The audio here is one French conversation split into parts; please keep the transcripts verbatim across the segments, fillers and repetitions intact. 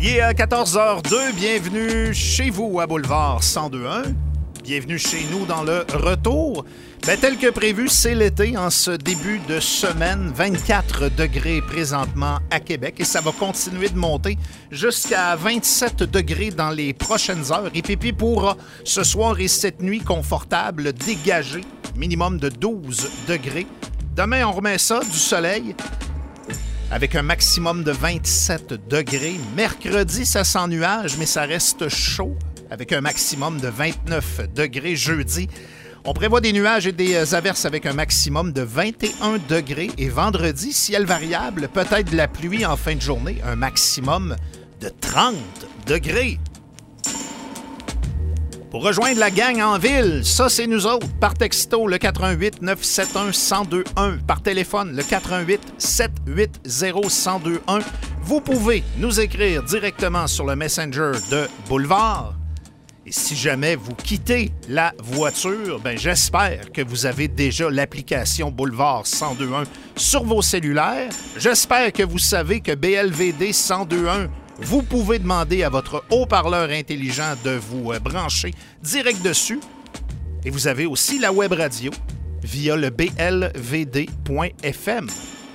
Il est quatorze heures deux, bienvenue chez vous à Boulevard cent deux point un. Bienvenue chez nous dans le retour. Ben, tel que prévu, c'est l'été en ce début de semaine. vingt-quatre degrés présentement à Québec et ça va continuer de monter jusqu'à vingt-sept degrés dans les prochaines heures. Et Pipi pourra ce soir et cette nuit confortable dégager minimum de douze degrés. Demain, on remet ça, du soleil avec un maximum de vingt-sept degrés. Mercredi, ça sent nuage, mais ça reste chaud avec un maximum de vingt-neuf degrés. Jeudi, on prévoit des nuages et des averses avec un maximum de vingt et un degrés. Et vendredi, ciel variable, peut-être de la pluie en fin de journée, un maximum de trente degrés. Pour rejoindre la gang en ville, ça c'est nous autres. Par texto, le quatre un huit neuf sept un un zéro deux un. Par téléphone, le quatre un huit sept huit zéro un zéro deux un. Vous pouvez nous écrire directement sur le Messenger de Boulevard. Et si jamais vous quittez la voiture, ben j'espère que vous avez déjà l'application Boulevard cent deux un sur vos cellulaires. J'espère que vous savez que B L V D cent deux un, vous pouvez demander à votre haut-parleur intelligent de vous brancher direct dessus. Et vous avez aussi la web radio via le b l v d point f m.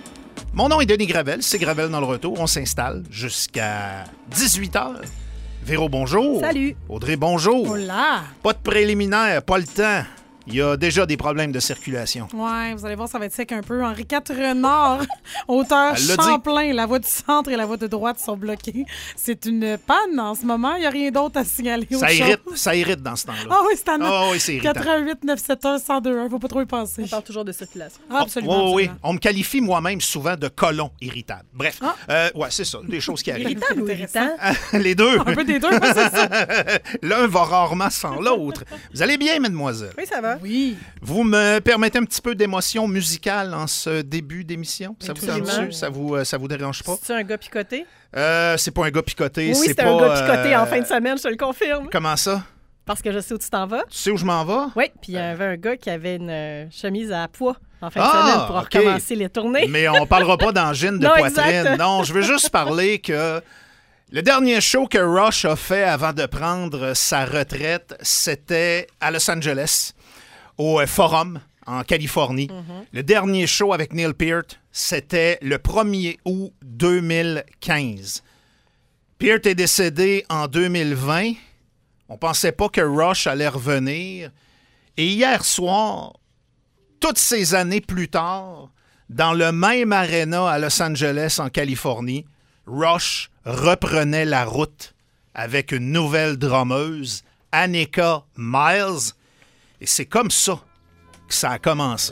Mon nom est Denis Gravel, c'est Gravel dans le retour. On s'installe jusqu'à dix-huit heures. Véro, bonjour. Salut. Audrey, bonjour. Hola. Pas de préliminaire, pas le temps. Il y a déjà des problèmes de circulation. Ouais, vous allez voir, ça va être sec un peu. Henri quatre Nord, hauteur Champlain, la voie du centre et la voie de droite sont bloquées. C'est une panne en ce moment. Il n'y a rien d'autre à signaler. Ça irrite, ça irrite dans ce temps-là. Ah oui, c'est un oh, oui, c'est irritant. quatre un huit neuf sept un un zéro deux un. Faut pas trop y penser. On parle toujours de circulation. Ah, absolument. Oh, oui, absolument. oui. On me qualifie moi-même souvent de colon irritable. Bref, ah. euh, ouais, c'est ça, des choses qui arrivent. Irritable ou irritant? Les deux. Un peu des deux, c'est ça. L'un va rarement sans l'autre. Vous allez bien, mademoiselle? Oui, ça va. Oui. Vous me permettez un petit peu d'émotion musicale en ce début d'émission? Ça vous dérange? Ça vous, ça vous dérange pas? C'est un gars picoté? Euh, c'est pas un gars picoté. Oui, c'est, c'est pas, un gars picoté euh... en fin de semaine, je te le confirme. Comment ça? Parce que je sais où tu t'en vas. Tu sais où je m'en vais? Oui, puis il y avait un gars qui avait une euh, chemise à pois en fin ah, de semaine pour okay. recommencer les tournées. Mais on parlera pas d'angine de non, poitrine. Exact. Non, je veux juste parler que le dernier show que Rush a fait avant de prendre sa retraite, c'était à Los Angeles, au Forum, en Californie. Mm-hmm. Le dernier show avec Neil Peart, c'était le premier août deux mille quinze. Peart est décédé en deux mille vingt. On pensait pas que Rush allait revenir. Et hier soir, toutes ces années plus tard, dans le même aréna à Los Angeles, en Californie, Rush reprenait la route avec une nouvelle drummeuse, Annika Miles. Et c'est comme ça que ça a commencé.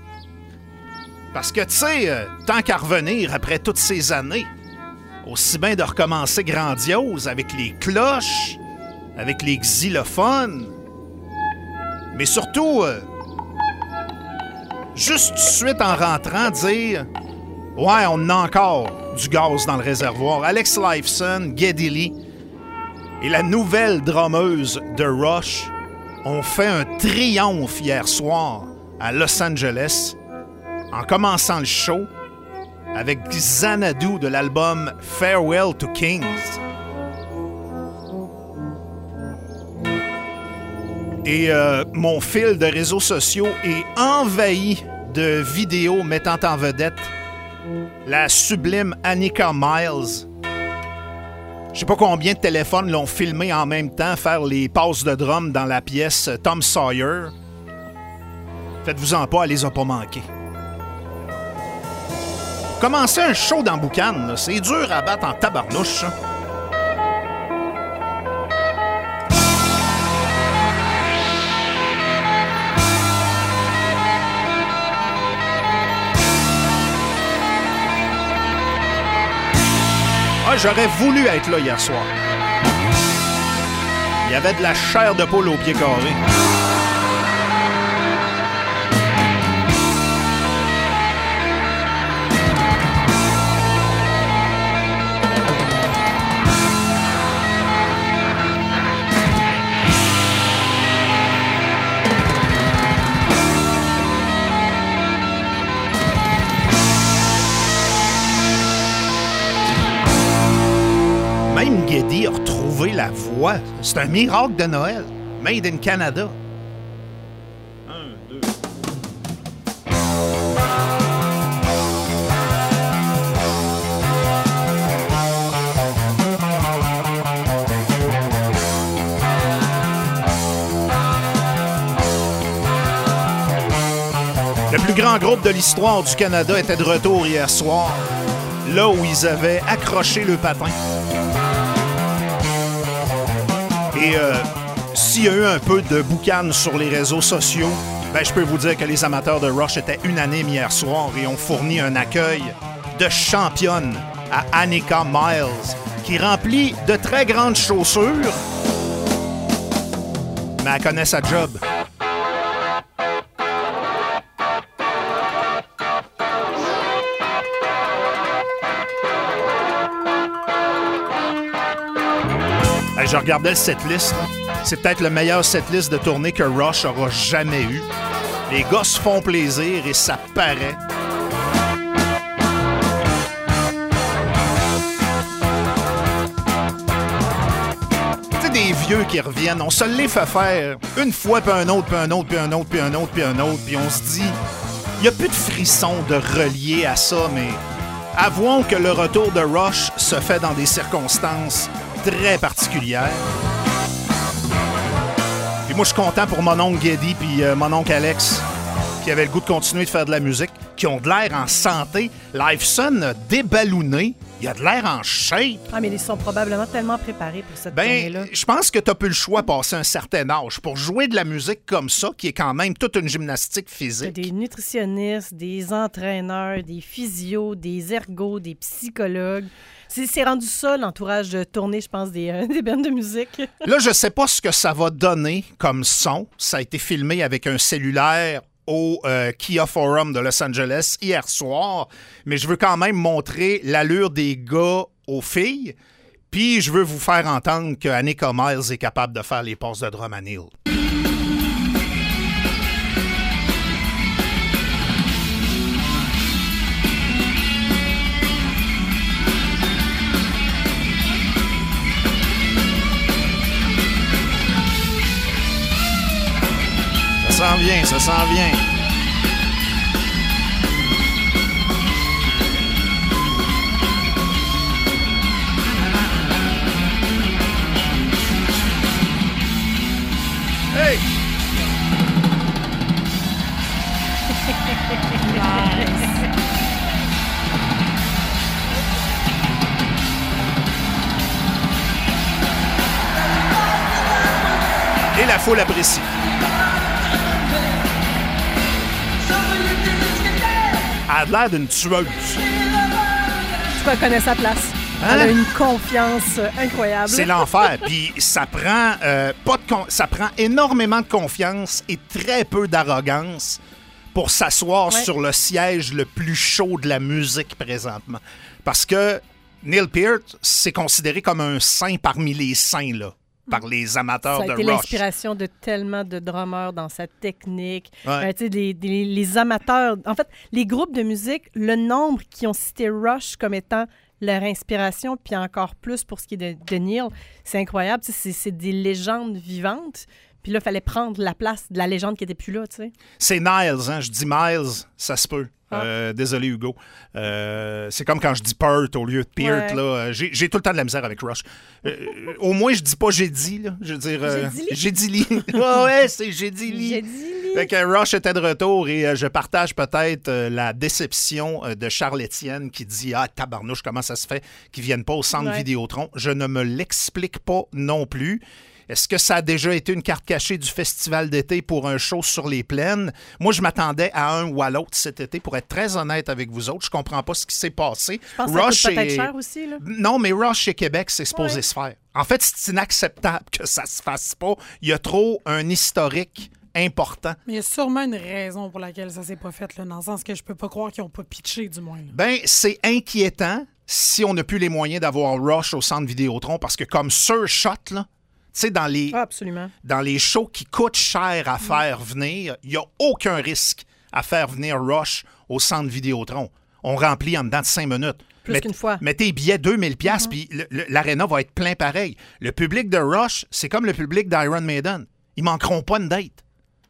Parce que, tu sais, euh, tant qu'à revenir après toutes ces années, aussi bien de recommencer grandiose avec les cloches, avec les xylophones, mais surtout, euh, juste tout de suite en rentrant, dire « Ouais, on a encore du gaz dans le réservoir. » Alex Lifeson, Geddy Lee et la nouvelle drummeuse de Rush ont fait un triomphe hier soir à Los Angeles en commençant le show avec Xanadu de l'album Farewell to Kings. Et euh, mon fil de réseaux sociaux est envahi de vidéos mettant en vedette la sublime Annika Miles. Je sais pas combien de téléphones l'ont filmé en même temps faire les passes de drum dans la pièce Tom Sawyer. Faites-vous-en pas, elle les a pas manquées. Commencer un show dans Boucan, là, c'est dur à battre en tabarnouche, ça. Ah, j'aurais voulu être là hier soir. Il y avait de la chair de poule au pied carré. même Geddy a retrouvé la voix. C'est un miracle de Noël. Made in Canada. Un, deux. Le plus grand groupe de l'histoire du Canada était de retour hier soir, là où ils avaient accroché le patin. Et euh, s'il y a eu un peu de boucan sur les réseaux sociaux, ben, je peux vous dire que les amateurs de Rush étaient unanimes hier soir et ont fourni un accueil de championne à Anika Miles, qui remplit de très grandes chaussures, mais elle connaît sa job. Je regardais le setlist. C'est peut-être le meilleur setlist de tournée que Rush aura jamais eu. Les gars se font plaisir et ça paraît. Tu sais, des vieux qui reviennent, on se les fait faire une fois, puis un autre, puis un autre, puis un autre, puis un autre, puis un autre, puis on se dit, il n'y a plus de frisson de relier à ça, mais avouons que le retour de Rush se fait dans des circonstances très particulière. Puis moi, je suis content pour mon oncle Geddy puis euh, mon oncle Alex, qui avaient le goût de continuer de faire de la musique, qui ont de l'air en santé. Lifeson a déballonné. Il a de l'air en shape. Ah, mais ils sont probablement tellement préparés pour cette tournée-là. Ben, je pense que t'as plus le choix passer un certain âge pour jouer de la musique comme ça, qui est quand même toute une gymnastique physique. Des nutritionnistes, des entraîneurs, des physios, des ergots, des psychologues. C'est, c'est rendu ça, l'entourage de tournée, je pense, des, euh, des bandes de musique. Là, je sais pas ce que ça va donner comme son. Ça a été filmé avec un cellulaire au euh, Kia Forum de Los Angeles hier soir, mais je veux quand même montrer l'allure des gars aux filles, puis je veux vous faire entendre que Anika Miles est capable de faire les passes de drum à Neil. Ça s'en vient, ça s'en vient. Hey! Et la foule apprécie. Elle a l'air d'une tueuse. Tu vas connaître sa place. Hein? Elle a une confiance incroyable. C'est l'enfer. Puis ça prend, euh, pas de con- ça prend énormément de confiance et très peu d'arrogance pour s'asseoir ouais. sur le siège le plus chaud de la musique présentement. Parce que Neil Peart, c'est considéré comme un saint parmi les saints, là. Par les amateurs de Rush. Ça a été l'inspiration de tellement de drummers dans sa technique. Ouais. Euh, tu sais, les, les, les amateurs... En fait, les groupes de musique, le nombre qui ont cité Rush comme étant leur inspiration, puis encore plus pour ce qui est de, de Neil, c'est incroyable. Tu sais, c'est, c'est des légendes vivantes. Puis là, il fallait prendre la place de la légende qui n'était plus là, tu sais. C'est Niles, hein? Je dis Miles, ça se peut. Ah. Euh, désolé, Hugo. Euh, c'est comme quand je dis Peart au lieu de Peart. Ouais. Là. J'ai, j'ai tout le temps de la misère avec Rush. Euh, au moins, je dis pas j'ai dit. Là. Je veux dire, euh, j'ai dit li. Oh, ouais, c'est j'ai dit li. J'ai dit li. Fait que Rush était de retour et euh, je partage peut-être euh, la déception euh, de Charles Étienne qui dit ah, tabarnouche, comment ça se fait qu'ils viennent pas au centre ouais. Vidéotron. Je ne me l'explique pas non plus. Est-ce que ça a déjà été une carte cachée du festival d'été pour un show sur les plaines? Moi, je m'attendais à un ou à l'autre cet été, pour être très honnête avec vous autres. Je comprends pas ce qui s'est passé. Je pense Rush que ça coûte peut-être est... cher aussi, là. Non, mais Rush chez Québec, c'est supposé ouais. se faire. En fait, c'est inacceptable que ça se fasse pas. Il y a trop un historique important. Mais il y a sûrement une raison pour laquelle ça s'est pas fait, là, dans le sens que je peux pas croire qu'ils ont pas pitché, du moins. Là. Ben, c'est inquiétant si on n'a plus les moyens d'avoir Rush au centre Vidéotron, parce que comme Sir Shot, là, tu sais, dans les, ah, absolument. dans les shows qui coûtent cher à faire venir, il n'y a aucun risque à faire venir Rush au centre Vidéotron. on remplit en dedans de cinq minutes. Plus Met, qu'une fois. Mettez billets deux mille dollars, mm-hmm. puis le, le, l'aréna va être plein pareil. Le public de Rush, c'est comme le public d'Iron Maiden. Ils manqueront pas une date.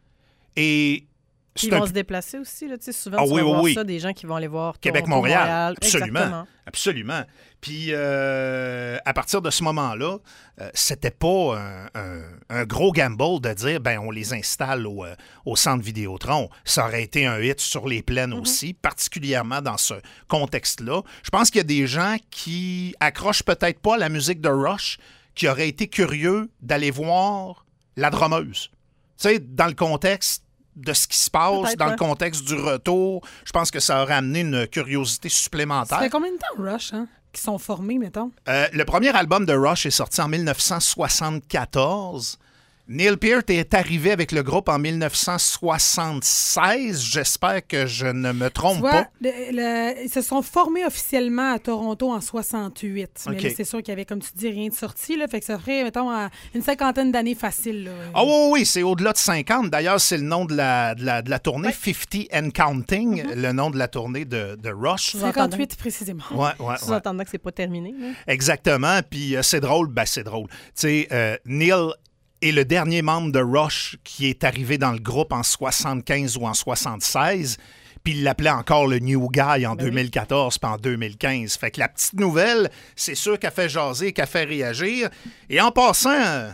Et... Ils vont un... se déplacer aussi. Là, souvent, ah, tu oui, vas oui, voir oui. ça, des gens qui vont aller voir Québec-Montréal. Montréal. Absolument. Exactement. Absolument. Puis, euh, à partir de ce moment-là, euh, c'était pas un, un, un gros gamble de dire, ben on les installe au, euh, au centre Vidéotron. Ça aurait été un hit sur les plaines mm-hmm. aussi, particulièrement dans ce contexte-là. Je pense qu'il y a des gens qui accrochent peut-être pas à la musique de Rush, qui auraient été curieux d'aller voir La Drameuse. Tu sais, dans le contexte de ce qui se passe, peut-être, dans ouais. le contexte du retour, je pense que ça aurait amené une curiosité supplémentaire. Ça fait combien de temps, Rush, hein, qui sont formés, mettons? Euh, le premier album de Rush est sorti en dix-neuf cent soixante-quatorze. Neil Peart est arrivé avec le groupe en dix-neuf cent soixante-seize. J'espère que je ne me trompe tu vois, pas. Le, le, ils se sont formés officiellement à Toronto en soixante-huit. Mais okay. là, c'est sûr qu'il y avait, comme tu dis, rien de sorti. Là, fait que ça ferait, mettons, une cinquantaine d'années facile. Ah oh, oui, oui, c'est au-delà de cinquante. D'ailleurs, c'est le nom de la, de la, de la tournée, ouais. cinquante and Counting, mm-hmm. le nom de la tournée de, de Rush. cinquante-huit précisément. Ouais, ouais, Sous entendant ouais. que c'est pas terminé. Là. Exactement. Puis euh, c'est drôle, ben c'est drôle. Tu sais, euh, Neil... est le dernier membre de Rush qui est arrivé dans le groupe en soixante-quinze ou en soixante-seize, puis il l'appelait encore le New Guy en ben deux mille quatorze puis en deux mille quinze. Fait que la petite nouvelle, c'est sûr qu'elle fait jaser, qu'elle fait réagir. Et en passant, euh,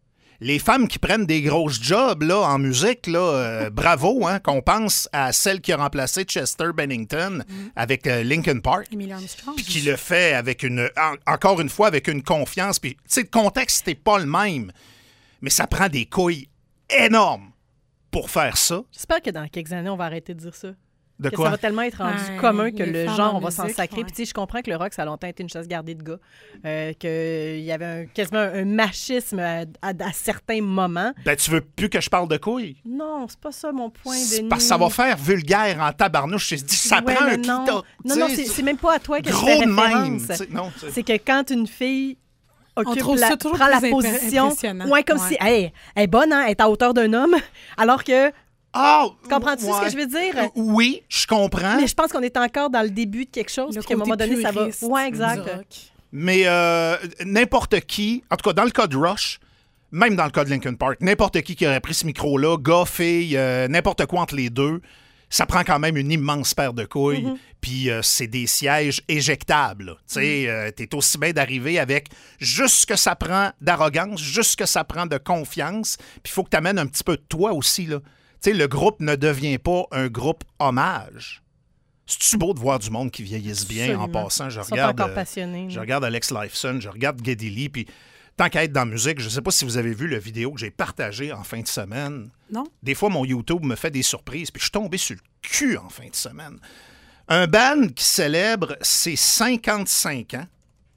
les femmes qui prennent des grosses jobs là, en musique, là, euh, bravo, hein, qu'on pense à celle qui a remplacé Chester Bennington mm. avec euh, Linkin Park, puis qui le fait avec une, en, encore une fois, avec une confiance. Puis, tu sais, le contexte n'est pas le même. Mais ça prend des couilles énormes pour faire ça. J'espère que dans quelques années, on va arrêter de dire ça. De que quoi? ça va tellement être rendu ouais, commun que le genre, on va musique, s'en sacrer. Ouais. Puis tu sais, je comprends que le rock, ça a longtemps été une chasse gardée de gars. Euh, qu'il y avait un, quasiment un machisme à, à, à certains moments. Ben, tu veux plus que je parle de couilles? Non, c'est pas ça mon point, Denis. Parce que ça va faire vulgaire en tabarnouche. Je dis, ça ouais, prend un non. kit. Non, non, c'est, c'est même pas à toi que gros je fais de référence. Même. Non, c'est... c'est que quand une fille... occupe on la, ça toujours prend la plus position. Ouais, comme ouais. si hey, elle est bonne, hein, elle est à hauteur d'un homme, alors que... Oh, comprends-tu ouais. ce que je veux dire? Oui, je comprends. Mais je pense qu'on est encore dans le début de quelque chose, puis qu'à un moment donné, ça va... Oui, exact. Mais euh, n'importe qui, en tout cas dans le cas de Rush, même dans le cas de Linkin Park, n'importe qui qui aurait pris ce micro-là, gars, fille, euh, n'importe quoi entre les deux, ça prend quand même une immense paire de couilles, mm-hmm. puis euh, c'est des sièges éjectables. Tu sais, mm-hmm. euh, t'es aussi bien d'arriver avec juste ce que ça prend d'arrogance, juste ce que ça prend de confiance, puis il faut que t'amènes un petit peu de toi aussi, là. Tu sais, le groupe ne devient pas un groupe hommage. C'est-tu beau de voir du monde qui vieillisse bien? Absolument. En passant? Je Ils regarde, sont encore passionnés. Je regarde Alex Lifeson, je regarde Geddy Lee, puis tant qu'à être dans la musique, je ne sais pas si vous avez vu la vidéo que j'ai partagée en fin de semaine. Non. Des fois, mon YouTube me fait des surprises, puis je suis tombé sur le cul en fin de semaine. Un band qui célèbre ses cinquante-cinq ans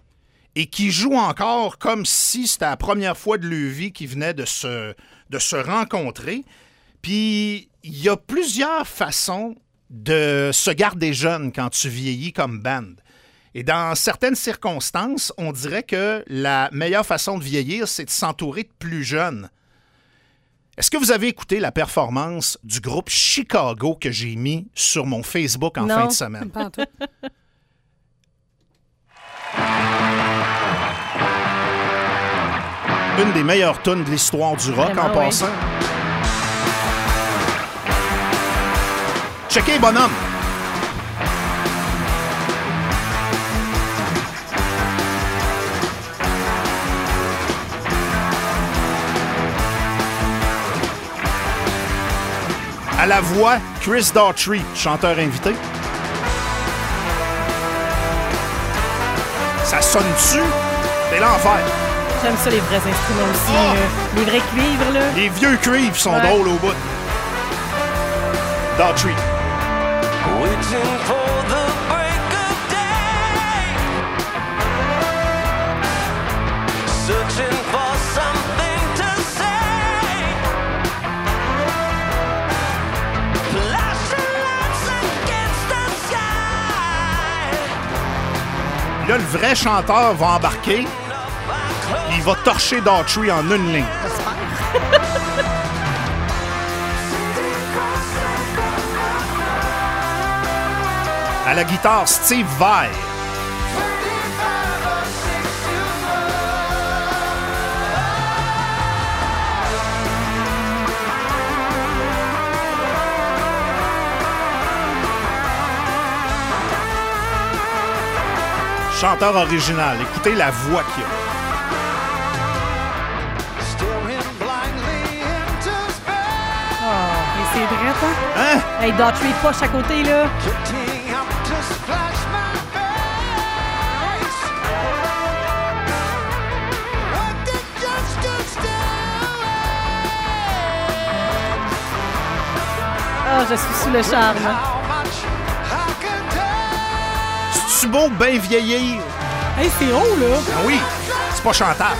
et qui joue encore comme si c'était la première fois de leur vie qu'ils venaient de se, de se rencontrer. Puis, il y a plusieurs façons de se garder jeune quand tu vieillis comme band. Et dans certaines circonstances, on dirait que la meilleure façon de vieillir, c'est de s'entourer de plus jeunes. Est-ce que vous avez écouté la performance du groupe Chicago que j'ai mis sur mon Facebook en non, fin de semaine? Pas en tout. Une des meilleures tunes de l'histoire du rock. Vraiment, en oui. passant. Checkez, bonhomme! À la voix, Chris Daughtry, chanteur invité. Ça sonne-tu? C'est l'enfer. J'aime ça, les vrais instruments aussi. Oh! Euh, les vrais cuivres, là. Les vieux cuivres sont ouais. drôles au bout. Daughtry. Waiting for the break of day. Searching for something to say. Flashing lights against the sky. Là, le vrai chanteur va embarquer. Il va torcher Daughtry en une ligne. À la guitare, Steve Vai. Chanteur original. Écoutez la voix qu'il a. Oh, et c'est drôle, hein? Hein? Hey, Daughtry poche à côté, là. Ah, oh, je suis sous le charme. C'est-tu beau bien vieillir? Hey, c'est haut, là! Ah oui, c'est pas chantable.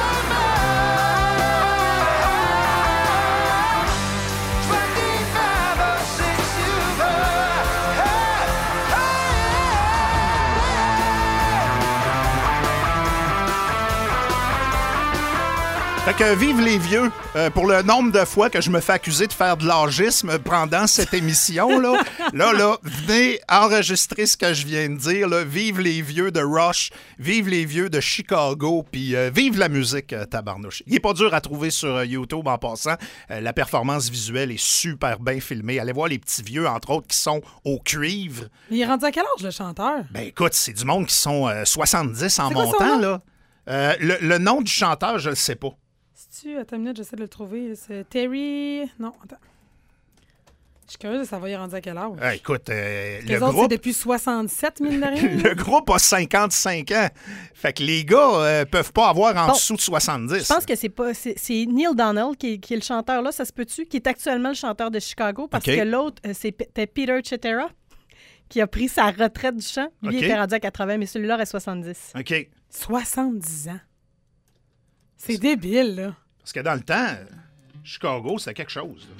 Fait que vive les vieux. Euh, pour le nombre de fois que je me fais accuser de faire de l'âgisme pendant cette émission-là, là, là, venez enregistrer ce que je viens de dire. Là. Vive les vieux de Rush, vive les vieux de Chicago, puis euh, vive la musique, euh, tabarnouche. Il est pas dur à trouver sur euh, YouTube en passant. Euh, la performance visuelle est super bien filmée. Allez voir les petits vieux, entre autres, qui sont au cuivre. Il est rendu à quel âge, le chanteur? Ben écoute, c'est du monde qui sont euh, soixante-dix en C'est quoi son montant, nom? là. Euh, le, le nom du chanteur, je le sais pas. Tu attends une minute, j'essaie de le trouver. C'est Terry. Non, attends. Je suis curieuse de savoir il est rendu à quel âge. Ah, écoute, euh, Les le autres, groupe... c'est depuis soixante-sept, mine de rien. Le groupe a cinquante-cinq ans. Fait que les gars euh, peuvent pas avoir en Bon, dessous de soixante-dix. Je pense que c'est pas c'est, c'est Neil Donald qui est, qui est le chanteur là, ça se peut-tu, qui est actuellement le chanteur de Chicago, parce OK. que l'autre, euh, c'était Peter Cetera, qui a pris sa retraite du chant. Lui, OK. il était rendu à quatre-vingts, mais celui-là est soixante-dix. OK. soixante-dix ans. C'est débile, là. Parce que dans le temps, Chicago, c'était quelque chose. là.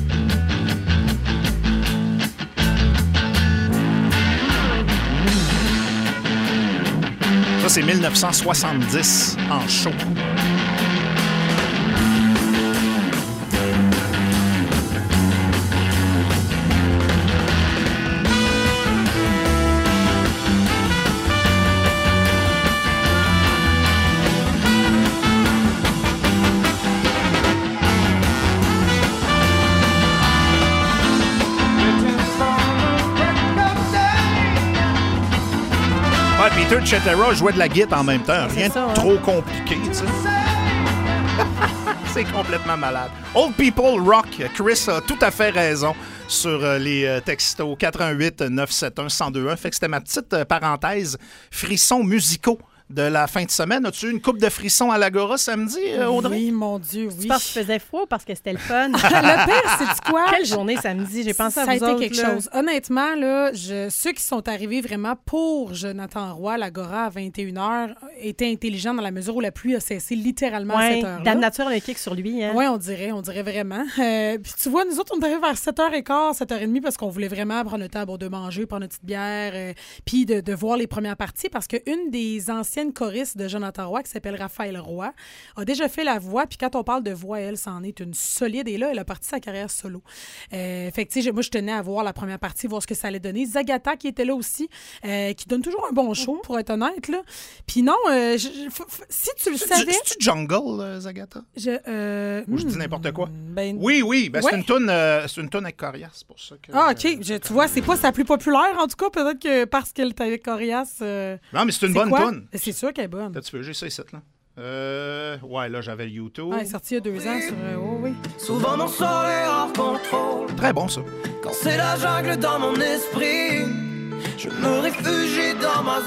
Ça, c'est mille neuf cent soixante-dix en show. Ouais, Peter Cetera jouait de la guitare en même temps. C'est Rien de ça, hein? trop compliqué, tu sais. C'est complètement malade. Old People Rock. Chris a tout à fait raison sur euh, les euh, textos quatre un huit neuf sept un un zéro deux un. Fait que c'était ma petite euh, parenthèse frissons musicaux de la fin de semaine. As-tu eu une coupe de frissons à l'Agora samedi, euh, Audrey? Oui, mon Dieu, oui. C'est parce qu'il faisait froid ou parce que c'était le fun? Le pire, c'est quoi? Quelle journée samedi? J'ai pensé à ça a vous été autres, quelque là. chose. Honnêtement, là, je, ceux qui sont arrivés vraiment pour Jonathan Roy, l'Agora à vingt et une heures, étaient intelligents dans la mesure où la pluie a cessé littéralement à Ouais, cette heure-là. Dame Nature a un kick sur lui. Hein? Oui, on dirait, on dirait vraiment. Euh, puis tu vois, nous autres, on est arrivés vers sept heures quinze, sept heures trente parce qu'on voulait vraiment prendre le temps bon, de manger, prendre une petite bière, euh, puis de, de voir les premières parties parce qu'une des anciennes choristes de Jonathan Roy, qui s'appelle Raphaël Roy, a déjà fait la voix. Puis quand on parle de voix, elle, c'en est une solide. Et là, elle a parti sa carrière solo. Euh, fait que, tu sais, moi, je tenais à voir la première partie, voir ce que ça allait donner. Zagata, qui était là aussi, euh, qui donne toujours un bon show, mm-hmm. pour être honnête, là. Puis non, euh, je, je, f- f- si tu le C'est savais... C'est-tu Jungle, euh, Zagata? Je, euh, Ou je dis hmm, n'importe quoi? Ben, Oui, oui. Ben, ouais. c'est une toune, euh, c'est une toune avec Corias, c'est pour ça que... Ah, OK. Je, tu vois, c'est pas sa plus populaire, en tout cas. Peut-être que parce qu'elle est avec Corias... euh, Non, mais c'est une c'est bonne quoi? toune. C'est sûr qu'elle est bonne. Là, tu veux, j'ai ça ici, là. Euh, ouais, là, j'avais le YouTube. Ah, elle est sortie il y a deux ans sur... euh, oh, oui. Souvent mon sort est hors contrôle. Très bon, ça. Quand c'est la jungle dans mon esprit, je me réfugie dans ma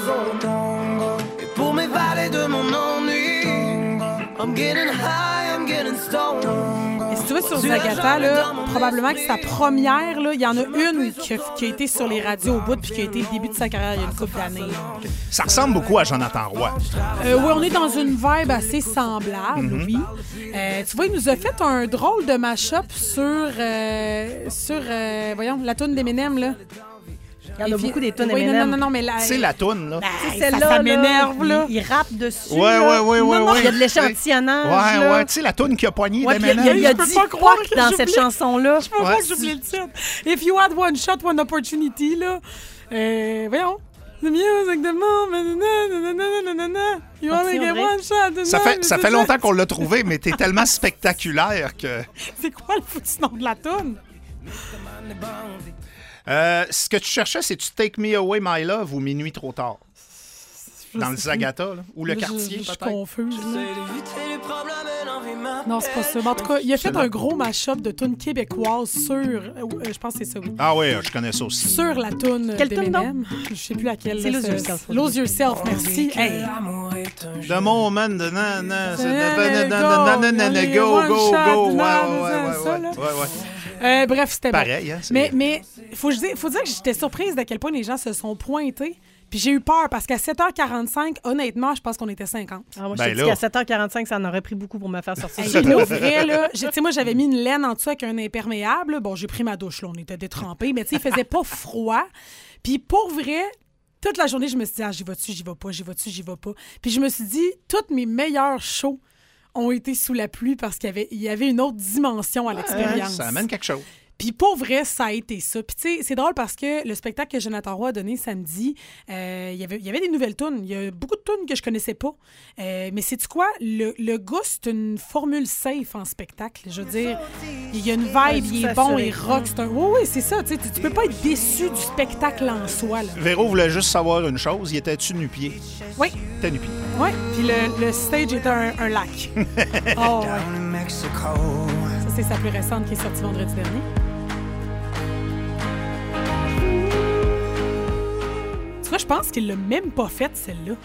zone. Et pour m'évader de mon ennui, I'm getting high, I'm getting stoned. Et si tu vas sur Zagata, là, probablement que sa première, là, il y en a une qui a, qui a été sur les radios au bout puis qui a été le début de sa carrière il y a une couple d'années. là. Ça ressemble beaucoup à Jonathan Roy. Euh, oui, on est dans une vibe assez semblable, Mm-hmm. oui. Euh, tu vois, il nous a fait un drôle de mash-up sur, euh, sur euh, voyons, la toune d'Eminem, là. Il y en a Et puis- beaucoup des tonnes oui, non, Eminem. non, non, non, mais la... C'est la toune, là. Ben, C'est ça, celle-là, ça là, m'énerve, là. Il, il rappe dessus. Ouais, là. ouais, ouais, ouais, Non, non, ouais. il y a de l'échantillonnage. Ouais, là. ouais. Tu sais, la toune qui a poigné Ouais, puis il y a- d'Eminem. il y a, Je peux dit pas croire fuck que dans j'oublie. cette chanson-là. Je peux pas Ouais. que j'oublie le titre. If you had one shot, one opportunity, là. Euh, voyons. The music, the moment, nanana, you only get one shot. Ça fait, ça fait longtemps qu'on l'a trouvé, mais t'es tellement spectaculaire que... C'est quoi le foutu nom de la toune? Euh, ce que tu cherchais, c'est-tu Take Me Away My Love ou Minuit trop tard? Dans le Zagata, là, ou le je, quartier, je, je suis peut-être? confuse. Non, c'est pas ça. Mais en tout cas, il a fait un gros mash-up de tunes québécoises sur... Euh, je pense que c'est ça, oui. Ah oui, je connais ça aussi. Sur la toune Quelle toune, d'Eminem. Je sais plus laquelle. C'est là, Lose Yourself. Lose Yourself, merci. Hey. The moment, de nan, nan, c'est Hey, de go, nan, nan, nan, only go, one go, shot, go. Ouais, nan, ouais, nan, ouais, ça, ouais, là. ouais, ouais. Euh, bref, c'était bon. Pareil, hein, c'est- Mais mais faut que je dise- faut dire que j'étais surprise de quel point les gens se sont pointés. Puis j'ai eu peur parce qu'à sept heures quarante-cinq, honnêtement, je pense qu'on était cinquante. Ah, moi, je Ben t'ai dit là. qu'à sept heures quarante-cinq, ça en aurait pris beaucoup pour me faire sortir. Hey, pour vrai, là, j'ai- tu sais, moi, j'avais mis une laine en dessous avec un imperméable. Bon, j'ai pris ma douche, là, on était détrempés, mais tu sais, il faisait pas froid. Puis pour vrai, toute la journée, je me suis dit, ah, j'y vais-tu, j'y vais pas, j'y vais-tu, j'y vais pas. Puis je me suis dit, tous mes meilleurs shows ont été sous la pluie parce qu'il y avait, il y avait une autre dimension à l'expérience. Ça amène quelque chose. Puis pour vrai, ça a été ça. Puis tu sais, c'est drôle parce que le spectacle que Jonathan Roy a donné samedi, euh, il y avait- il y avait des nouvelles tunes. Il y a beaucoup de tunes que je connaissais pas. Euh, mais sais-tu quoi? Le, le gars, c'est une formule safe en spectacle. Je veux dire, il y a une vibe, il est bon, il rock. C'est un... Oui, oui, c'est ça. Tu sais, tu- tu peux pas être déçu du spectacle en soi. Là. Véro voulait juste savoir une chose. Il était-tu nu-pied? Oui, Il était nu-pied. oui. Puis le, le stage était un, un lac. Oh, ouais. Ça, c'est sa plus récente qui est sortie vendredi dernier. Tu vois, je pense qu'il l'a même pas faite, celle-là.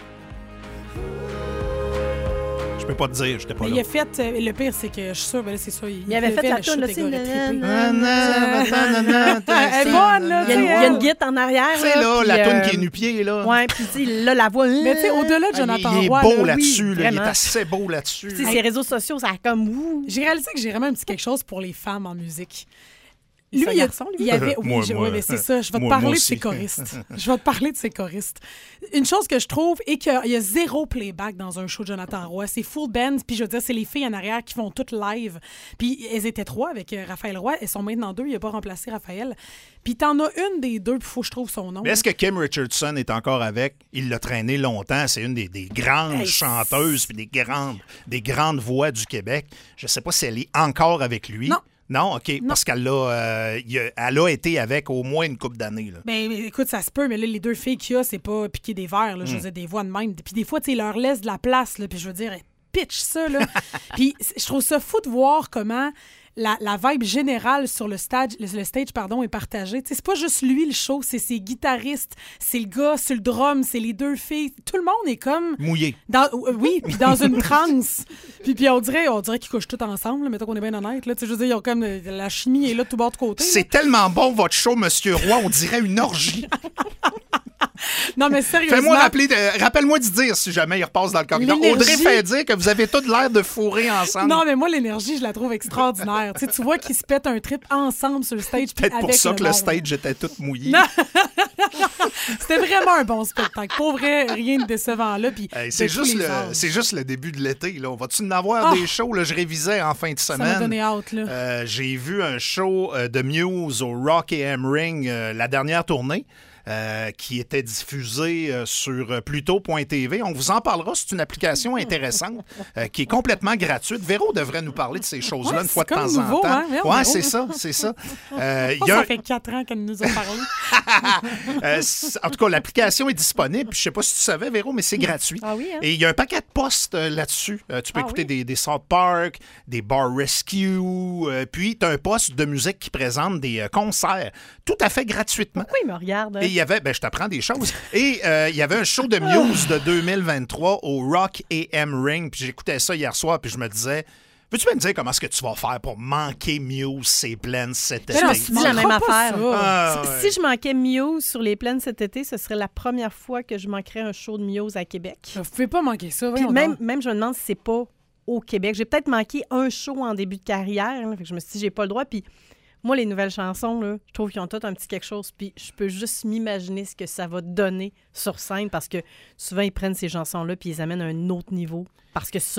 Je peux pas te dire, j'étais pas Mais là. il a fait... euh, le pire, c'est que je suis sûre, ben là, c'est ça. Il, Il avait fait la le toune, show, là, les tu gars sais, auraient trippé. nanana. Elle est bonne, là, Il y a une, il y a une guitare en arrière. C'est là, puis, la toune euh, qui est nu-pied, là. Ouais, puis tu sais, là, la voix. Mais tu sais, au-delà de Ah, Jonathan il, il est Roy, beau là, là-dessus, oui, là. Il est vraiment. assez beau là-dessus. Tu sais, ses réseaux sociaux, ça a comme ouh. j'ai réalisé que j'ai vraiment un petit quelque chose pour les femmes en musique. C'est un il y a- garçon, lui? il y avait, oui, Moi, je- moi. oui, mais c'est ça. Je vais te Moi, parler moi de ses aussi. choristes. Je vais te parler de ses choristes. Une chose que je trouve est qu'il y a zéro playback dans un show de Jonathan Roy. C'est full band, puis je veux dire, c'est les filles en arrière qui font tout live. Puis elles étaient trois avec euh, Raphaël Roy. Elles sont maintenant deux. Il n'a pas remplacé Raphaël. Puis t'en as une des deux, puis il faut que je trouve son nom. Mais est-ce que Kim Richardson est encore avec? Il l'a traîné longtemps. C'est une des, des grandes Hey, chanteuses puis des grandes, des grandes voix du Québec. Je sais pas si elle est encore avec lui. Non. Non, OK. Parce qu'elle a, euh, il a- elle a été avec au moins une couple d'années. là. Ben, mais écoute, ça se peut, mais là, les deux filles qu'il y a, c'est pas piquer des verres, là, je veux dire, des voix de même. Puis des fois, tu sais, ils leur laissent de la place, là, puis je veux dire, elles pitch ça, là. Puis c- je trouve ça fou de voir comment la, la vibe générale sur le stage, le, le stage pardon, est partagée. Tu sais, c'est pas juste lui, le show, c'est ses guitaristes, c'est le gars sur le drum, c'est les deux filles. Tout le monde est comme... Mouillé. Dans, euh, oui, puis dans une transe. Puis, puis on dirait, on dirait qu'ils couchent tous ensemble, là, mettons qu'on est bien honnête. Là. Tu sais, je veux dire, ils ont comme, euh, la chimie est là de tout bord de côté. là. C'est tellement bon, votre show, Monsieur Roy. On dirait une orgie. Non, mais sérieusement... Fais-moi rappeler, de- rappelle-moi de dire si jamais il repasse dans le corridor. L'énergie- Audrey fait dire que vous avez tout l'air de fourrer ensemble. Non, mais moi, l'énergie, je la trouve extraordinaire. tu sais, tu vois qu'ils se pètent un trip ensemble sur le stage. puis Peut-être pour avec ça que le monde. stage était tout mouillé. Non. C'était vraiment un bon spectacle. Pour vrai, rien de décevant là. Puis Hey, de c'est, tous juste les le, âges. c'est juste le début de l'été. Là. On va-tu en avoir Ah! des shows? Là, je révisais en fin de Ça semaine. m'a donné hâte, là. Euh, j'ai vu un show euh, de Muse au Rock et M Ring, euh, la dernière tournée. Euh, qui était diffusé euh, sur euh, pluto point t v. On vous en parlera. C'est une application intéressante euh, qui est complètement gratuite. Véro devrait nous parler de ces choses-là Ouais, une fois de c'est temps comme en nouveau, temps. hein? Voyons, Ouais, Véro. c'est ça, c'est ça. Euh, Oh, il y a ça un- fait quatre ans qu'elle nous a parlé. euh, c- en tout cas, l'application est disponible. Je sais pas si tu savais, Véro, mais c'est gratuit. Ah oui, hein? Et il y a un paquet de posts euh, là-dessus. Euh, tu peux Ah écouter oui? des, des South Park, des Bar Rescue, euh, puis tu as un post de musique qui présente des euh, concerts tout à fait gratuitement. Pourquoi il me regarde? hein? Et il y avait, ben je t'apprends des choses. Et euh, il y avait un show de Muse de deux mille vingt-trois au Rock et M Ring. Puis j'écoutais ça hier soir, puis je me disais, veux-tu me dire comment est-ce que tu vas faire pour manquer Muse, ses plaines cet été? Mais non, tu dis la même manqueras pas affaire. ça. Ah, Si- ouais. Si je manquais Muse sur les plaines cet été, ce serait la première fois que je manquerais un show de Muse à Québec. Vous pouvez pas manquer ça. Puis voyons même, donc. même, je me demande si c'est pas au Québec. J'ai peut-être manqué un show en début de carrière. là, fait que je me suis dit, j'ai pas le droit. Puis moi, les nouvelles chansons, là, je trouve qu'ils ont toutes un petit quelque chose. Puis je peux juste m'imaginer ce que ça va donner sur scène parce que souvent, ils prennent ces chansons-là puis ils les amènent à un autre niveau. Parce que sur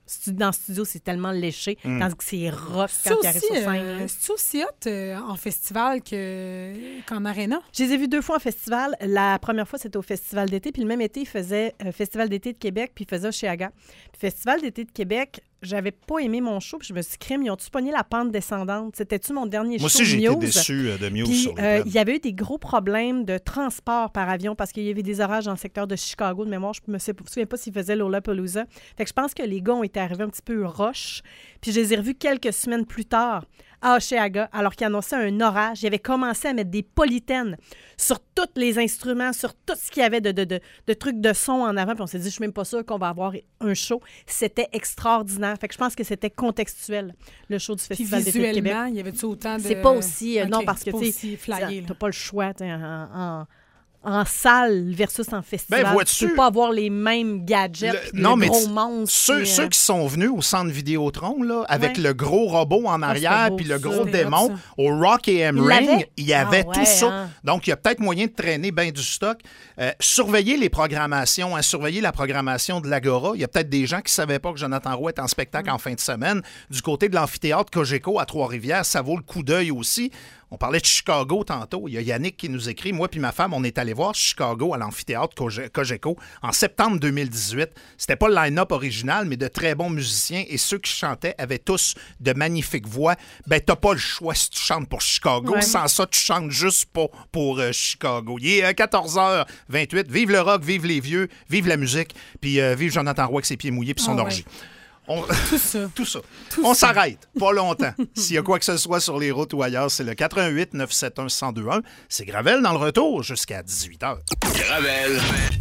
Dans le studio, c'est tellement léché, Mm. tandis que c'est rock C'est quand il arrive aussi, sur scène. euh, là. c'est aussi hot euh, en festival que, qu'en aréna? Je les ai vus deux fois en festival. La première fois, c'était au Festival d'été. Puis le même été, ils faisaient euh, Festival d'été de Québec, puis ils faisaient Oshéaga. Puis Festival d'été de Québec, j'avais pas aimé mon show, puis je me suis dit, crème, ils ont-tu pogné la pente descendante? C'était-tu mon dernier Moi show aussi, j'ai été Muse? déçu euh, de Muse Puis, sur les euh, plaines. il y avait eu des gros problèmes de transport par avion parce qu'il y avait des orages dans le secteur de Chicago de mémoire. Je ne me souviens pas s'ils faisaient Lollapalooza. Fait que je pense que les gars ont été arrivés un petit peu rush. Puis je les ai revus quelques semaines plus tard à Oshéaga, alors qu'ils annonçaient un orage. Ils avaient commencé à mettre des polythènes sur tous les instruments, sur tout ce qu'il y avait de, de, de, de trucs de son en avant. Puis on s'est dit, je suis même pas sûre qu'on va avoir un show. C'était extraordinaire. Fait que je pense que c'était contextuel, le show du Puis Festival d'été de Québec. visuellement, il y avait-tu autant de... C'est pas aussi... euh, Ok, non, parce c'est que, pas tu aussi sais, flyé, t'as là. pas le choix, tu sais, en, en, en salle versus en festival. Ben, vois-tu- Tu peux pas avoir les mêmes gadgets, Le- puis non, le mais gros tu- monstre. Ceux, puis, ceux euh, qui sont venus au centre Vidéotron, là, avec Ouais. le gros robot en arrière, beau, puis le ça. gros C'était hot, démon, ça. au Rock et M Il Ring, l'avait? il y avait Ah tout ouais, ça. hein. Donc, il y a peut-être moyen de traîner bien du stock. Euh, surveiller les programmations, hein, surveiller la programmation de l'Agora. Il y a peut-être des gens qui ne savaient pas que Jonathan Roy est en spectacle en fin de semaine. Du côté de l'amphithéâtre Cogeco à Trois-Rivières, ça vaut le coup d'œil aussi. On parlait de Chicago tantôt. Il y a Yannick qui nous écrit. Moi puis ma femme, on est allé voir Chicago à l'amphithéâtre Coge- Cogeco en septembre deux mille dix-huit. C'était pas le line-up original, mais de très bons musiciens. Et ceux qui chantaient avaient tous de magnifiques voix. Ben, t'as pas le choix si tu chantes pour Chicago. Ouais. Sans ça, tu chantes juste pas pour euh, Chicago. Il est euh, quatorze heures vingt-huit. Vive le rock, vive les vieux, vive la musique, puis euh, vive Jonathan Roy avec ses pieds mouillés puis son Ah ouais. orgie. On- Tout ça. Tout ça. Tout On ça. s'arrête. Pas longtemps. S'il y a quoi que ce soit sur les routes ou ailleurs, c'est le quatre un huit neuf sept un un zéro deux un. C'est Gravel dans le retour jusqu'à dix-huit heures. Gravel.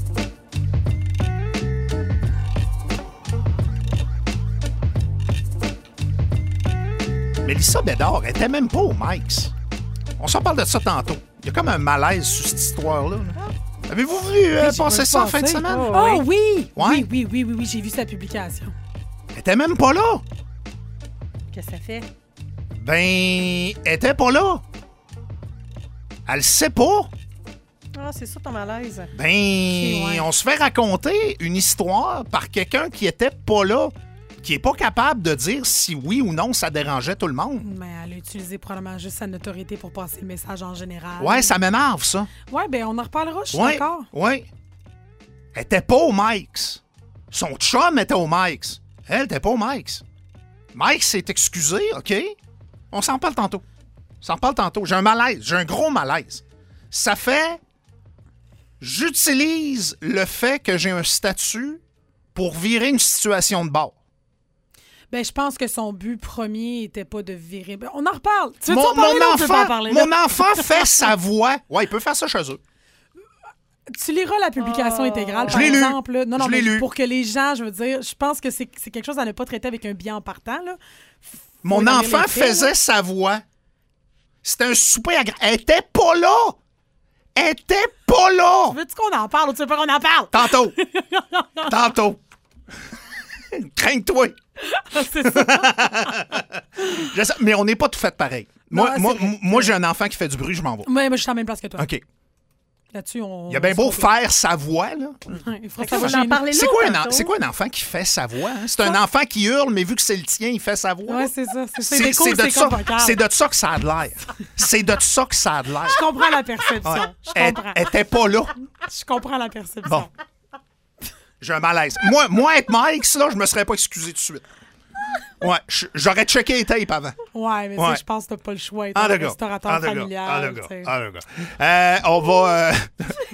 Mélissa Bédard était même pas au Mike's. On s'en parle de ça tantôt. Il y a comme un malaise sur cette histoire-là. là. Avez-vous vu euh, j'ai passer pas ça en fin de pensé. semaine? Oh, Oh oui! Ouais. Oui, oui, oui, oui, oui, j'ai vu sa publication. Elle était même pas là. Qu'est-ce que ça fait? Ben, elle était pas là. Elle le sait pas. Ah, c'est ça ton malaise. Ben, ouais. on se fait raconter une histoire par quelqu'un qui était pas là, qui est pas capable de dire si oui ou non ça dérangeait tout le monde. Mais elle a utilisé probablement juste sa notoriété pour passer le message en général. Ouais, ça m'énerve, ça. Ouais, ben on en reparlera, je suis Ouais, d'accord. ouais. Elle était pas au Mike's. Son chum était au Mike's. Elle était pas au Mike's. Mike s'est excusé, OK? On s'en parle tantôt. On s'en parle tantôt. J'ai un malaise. J'ai un gros malaise. Ça fait... J'utilise le fait que j'ai un statut pour virer une situation de bord. Ben, je pense que son but premier était pas de virer. Ben, on en reparle. Tu veux Mon, en parler mon là, ou tu veux pas en enfant, parler, là? mon enfant fait sa voix. Ouais, il peut faire ça chez eux. Tu liras la publication Oh. intégrale, Je par l'ai lu. exemple. là. Non, non, Je l'ai mais lu. pour que les gens, je veux dire, je pense que c'est c'est quelque chose à ne pas traiter avec un biais en partant. Là. Mon lire enfant les faits, faisait là. sa voix. C'était un souper agréable. Elle était pas là. Elle était pas là. Veux-tu qu'on en parle ou tu veux pas qu'on en parle? Tantôt. Tantôt. Crains-toi. C'est ça. Je sais, mais on n'est pas tout fait pareil. Non, Moi, c'est moi, vrai, m- moi j'ai un enfant qui fait du bruit, je m'en vais. Mais moi, je suis à la même place que toi. OK. Là-dessus, on. Il a bien on beau se faire sa voix, là. Ouais, il faudra Fait que qu'on ça en va parle gêner. là, C'est quoi, un en- tantôt. c'est quoi un enfant qui fait sa voix? hein? C'est un enfant qui hurle, mais vu que c'est le tien, il fait sa voix. Ouais, c'est ça. C'est c'est C'est des cours, c'est de c'est ça, comme vocal. c'est de ça que ça a de l'air. C'est de ça que ça a de l'air. Je comprends la perception. Ouais. Je Elle comprends. elle était pas là. Je comprends la perception. Bon. J'ai un malaise. Moi, moi être Mike, là, je me serais pas excusé tout de suite. Ouais, je- j'aurais checké les tapes avant. Ouais, mais tu Ouais. sais, je pense que t'as pas le choix. Étant Ah, un le gars. restaurateur Ah, le gars. familial. Ah, le tu gars. sais. Ah, le gars. Euh, on va... euh,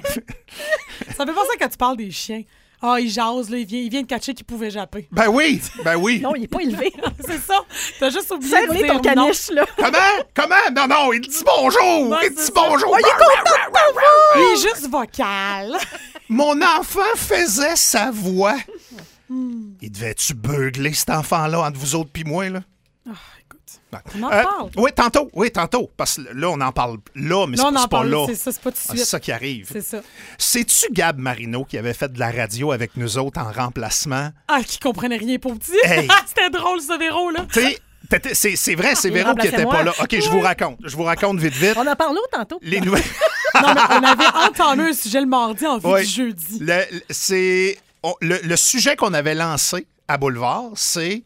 Ça fait penser quand tu parles des chiens. Ah, il jase, là, il vient, il vient de catcher qu'il pouvait japper. Ben oui, ben oui. Non, il n'est pas élevé. C'est ça. T'as juste oublié de Serre-les dire ton non. caniche, là. Comment? Comment? Non, non, il dit bonjour! Ouais, il c'est dit ça. bonjour! Ouais, il est Il est juste vocal. Mon enfant faisait sa voix. Il devait-tu beugler cet enfant-là entre vous autres pis moi, là? Ah, écoute. Ben, On en euh, parle. Oui, tantôt, oui, tantôt. Parce que là, on en parle là, mais Là, c'est on pas, en c'est pas parle. là. C'est ça, c'est pas tout de Ah, suite. c'est ça qui arrive. C'est ça. C'est-tu Gab Marino qui avait fait de la radio avec nous autres en remplacement? Ah, qui comprenait rien pour petit. Hey. C'était drôle, ce Véro, là. Tu sais, t'étais- c'est c'est vrai, c'est Il Véro qui était remplaçait pas moi. là. OK, je vous raconte. Je vous raconte vite, vite. On en parle l'autre tantôt. Les nouvelles... Non, mais on avait entamé un sujet le mardi en vue Ouais. du jeudi. Le, c'est on- le, le sujet qu'on avait lancé à Boulevard, c'est,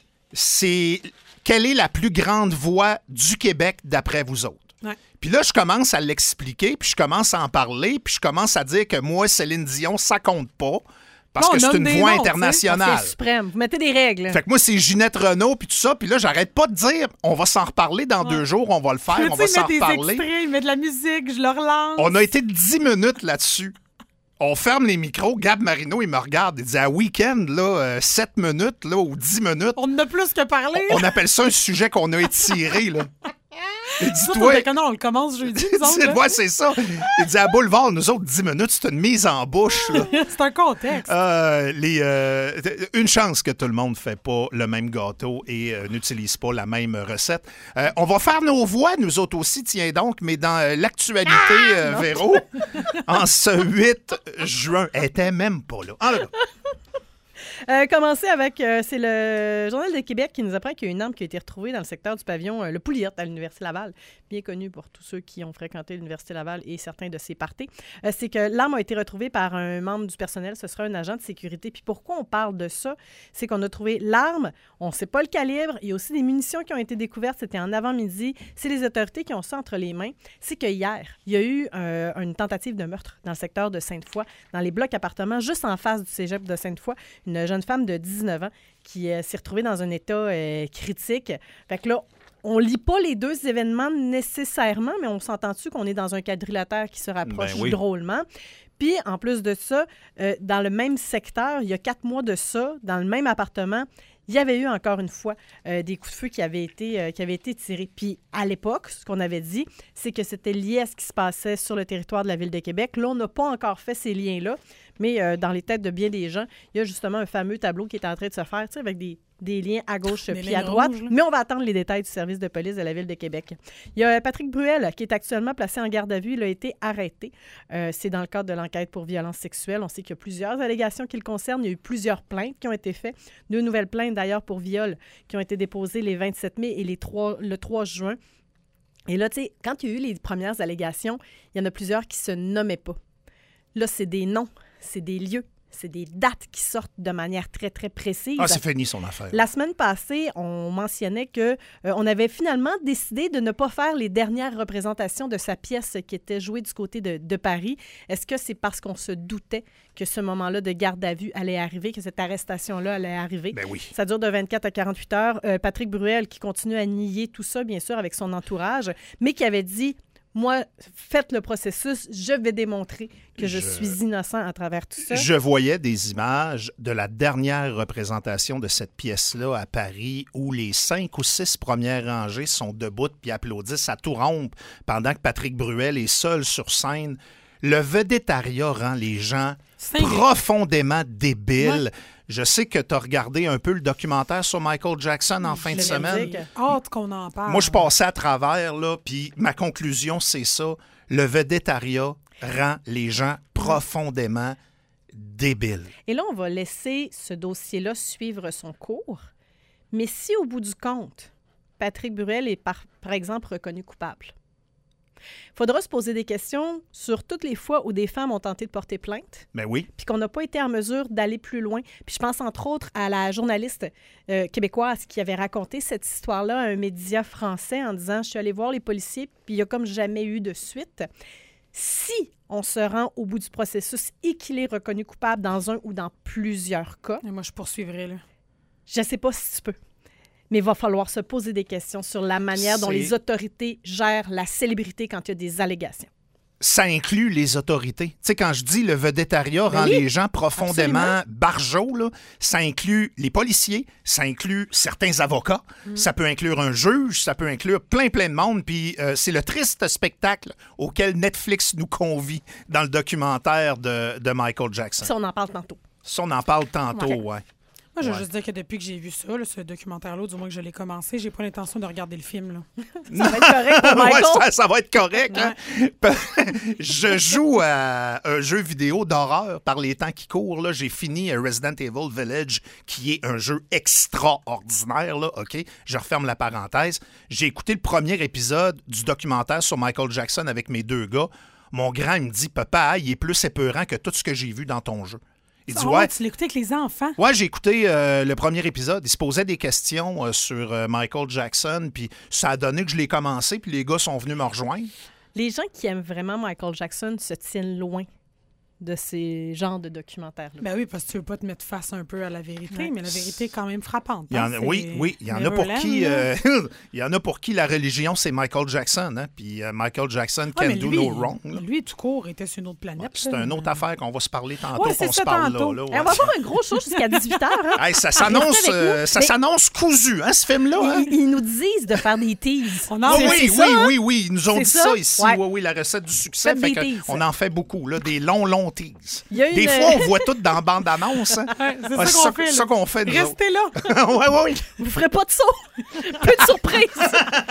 c'est quelle est la plus grande voix du Québec d'après vous autres? Ouais. Puis là, je commence à l'expliquer, puis je commence à en parler, puis je commence à dire que moi, Céline Dion, ça compte pas, parce Non, que on c'est nomme une des voix noms, tu sais, internationale. C'est suprême. Vous mettez des règles. Fait que moi, c'est Ginette Renault, puis tout ça, puis là, j'arrête pas de dire, on va s'en reparler dans Ouais. deux jours, on va le faire, Puis, on tu va sais, s'en il met des reparler. extraits, il met de la musique, je le relance. On a été dix minutes là-dessus. On ferme les micros. Gab Marino, il me regarde. Il dit à week-end, là, euh, sept minutes là, ou dix minutes. On en a plus que parler. On appelle ça un sujet qu'on a étiré. Là. Il dit, Nous autres, toi. on était comme, non, on le commence jeudi, nous autres, C'est, là. ouais, c'est ça. Il dit à Boulevard, nous autres, dix minutes, c'est une mise en bouche. Là. C'est un contexte. Euh, les, euh, une chance que tout le monde ne fait pas le même gâteau et euh, n'utilise pas la même recette. Euh, on va faire nos voix, nous autres aussi, tiens donc, mais dans euh, l'actualité, euh, Véro, en ce huit juin, elle était même pas là. Ah, là, là. Euh, commencer avec, euh, c'est le Journal de Québec qui nous apprend qu'il y a une arme qui a été retrouvée dans le secteur du pavillon euh, Le Pouliot à l'Université Laval, bien connu pour tous ceux qui ont fréquenté l'Université Laval et certains de ses parties. Euh, c'est que l'arme a été retrouvée par un membre du personnel, ce sera un agent de sécurité. Puis pourquoi on parle de ça? C'est qu'on a trouvé l'arme, on ne sait pas le calibre, il y a aussi des munitions qui ont été découvertes, c'était en avant-midi. C'est les autorités qui ont ça entre les mains. C'est que hier, il y a eu euh, une tentative de meurtre dans le secteur de Sainte-Foy, dans les blocs appartements juste en face du cégep de Sainte-Foy. Une jeune femme de dix-neuf ans qui euh, s'est retrouvée dans un état euh, critique. Fait que là, on lit pas les deux événements nécessairement, mais on s'entend-tu qu'on est dans un quadrilatère qui se rapproche Ben oui. drôlement. Puis, en plus de ça, euh, dans le même secteur, il y a quatre mois de ça, dans le même appartement, il y avait eu encore une fois euh, des coups de feu qui avaient été, euh, qui avaient été tirés. Puis, à l'époque, ce qu'on avait dit, c'est que c'était lié à ce qui se passait sur le territoire de la Ville de Québec. Là, on n'a pas encore fait ces liens-là, mais euh, dans les têtes de bien des gens, il y a justement un fameux tableau qui est en train de se faire, tu sais, avec des, des liens à gauche Des puis à lignes droite. rouges, là. Mais on va attendre les détails du service de police de la Ville de Québec. Il y a Patrick Bruel qui est actuellement placé en garde à vue. Il a été arrêté. Euh, c'est dans le cadre de l'enquête pour violence sexuelle. On sait qu'il y a plusieurs allégations qui le concernent. Il y a eu plusieurs plaintes qui ont été faites. Deux nouvelles plaintes, d'ailleurs, pour viol qui ont été déposées les vingt-sept mai et les trois, le trois juin. Et là, tu sais, quand il y a eu les premières allégations, il y en a plusieurs qui se nommaient pas. Là, c'est des noms, c'est des lieux, c'est des dates qui sortent de manière très, très précise. Ah, c'est fini son affaire. La semaine passée, on mentionnait que euh, on avait finalement décidé de ne pas faire les dernières représentations de sa pièce qui était jouée du côté de, de Paris. Est-ce que c'est parce qu'on se doutait que ce moment-là de garde à vue allait arriver, que cette arrestation-là allait arriver? Ben oui. Ça dure de vingt-quatre à quarante-huit heures. Euh, Patrick Bruel qui continue à nier tout ça, bien sûr, avec son entourage, mais qui avait dit... Moi, faites le processus, je vais démontrer que je, Je- suis innocent à travers tout ça. Je voyais des images de la dernière représentation de cette pièce-là à Paris où les cinq ou six premières rangées sont debout puis applaudissent à tout rompre pendant que Patrick Bruel est seul sur scène. Le vedettariat rend les gens Cinglé. profondément débiles. Je sais que tu as regardé un peu le documentaire sur Michael Jackson en fin de Le semaine. verdict. Hâte qu'on en parle. Moi, je passais à travers, là, puis ma conclusion, c'est ça. Le vedettariat rend les gens profondément débiles. Et là, on va laisser ce dossier-là suivre son cours. Mais si, au bout du compte, Patrick Bruel est, par, par exemple, reconnu coupable, il faudra se poser des questions sur toutes les fois où des femmes ont tenté de porter plainte, Ben oui. puis qu'on n'a pas été en mesure d'aller plus loin. Puis je pense, entre autres, à la journaliste euh, québécoise qui avait raconté cette histoire-là à un média français en disant « Je suis allée voir les policiers, puis il n'y a comme jamais eu de suite. » Si on se rend au bout du processus et qu'il est reconnu coupable dans un ou dans plusieurs cas, Et moi, je poursuivrai, là. je ne sais pas si tu peux, mais il va falloir se poser des questions sur la manière dont C'est- les autorités gèrent la célébrité quand il y a des allégations. Ça inclut les autorités. Tu sais, quand je dis le vedettariat Ben rend oui, les gens profondément absolument. barjots, là, ça inclut les policiers, ça inclut certains avocats, Mm. ça peut inclure un juge, ça peut inclure plein, plein de monde. Puis euh, c'est le triste spectacle auquel Netflix nous convie dans le documentaire de, de Michael Jackson. Ça, on en parle tantôt. Ça, on en parle tantôt, Ok. ouais. Moi, je veux Ouais. juste dire que depuis que j'ai vu ça, là, ce documentaire-là, du moins que je l'ai commencé, j'ai pas l'intention de regarder le film. Là. Ça va être correct pour Ouais, Michael. ça, ça va être correct. Hein? Je joue à un jeu vidéo d'horreur par les temps qui courent. Là. J'ai fini Resident Evil Village, qui est un jeu extraordinaire. Là. OK? Je referme la parenthèse. J'ai écouté le premier épisode du documentaire sur Michael Jackson avec mes deux gars. Mon grand, il me dit « Papa, il est plus épeurant que tout ce que j'ai vu dans ton jeu. » Il dit, Ah ouais. ouais, tu l'écoutais avec les enfants. Ouais, j'ai écouté euh, le premier épisode. Il se posait des questions euh, sur euh, Michael Jackson, puis ça a donné que je l'ai commencé, puis les gars sont venus me rejoindre. Les gens qui aiment vraiment Michael Jackson se tiennent loin de ces genres de documentaires-là. Ben oui, parce que tu veux pas te mettre face un peu à la vérité, Ouais. mais la vérité est quand même frappante. Il y en hein, a, c'est oui, oui, il y en a pour Neverland, qui là. euh, il y en a pour qui la religion c'est Michael Jackson, hein? Puis euh, Michael Jackson Ah, can mais do lui, no wrong. là. lui, tout court, était sur une autre planète. C'est là. une autre affaire qu'on va se parler tantôt, Ouais, c'est qu'on ça, se parle tantôt. là. là Hey, on va avoir un gros show jusqu'à dix-huit heures. Hein? Hey, ça s'annonce, Restez avec euh, nous. ça Mais- s'annonce cousu, hein, ce film-là. Hein? Ils, ils nous disent de faire des teases. On en Oui, fait, oui, c'est oui, ça, hein? oui, oui, ils nous ont C'est dit ça? ça, ici. Ouais. Oui, oui, la recette du succès. Faites Fait des que teases. on en fait beaucoup, là, des longs, longs teases. Il y a une- Des fois, on voit tout dans la bande-annonce. Hein? Ouais, c'est Ouais, ça qu'on fait. c'est là. ça qu'on fait, nous Restez là. autres. ouais, ouais, ouais. Vous ferez pas de saut. Peu de surprise.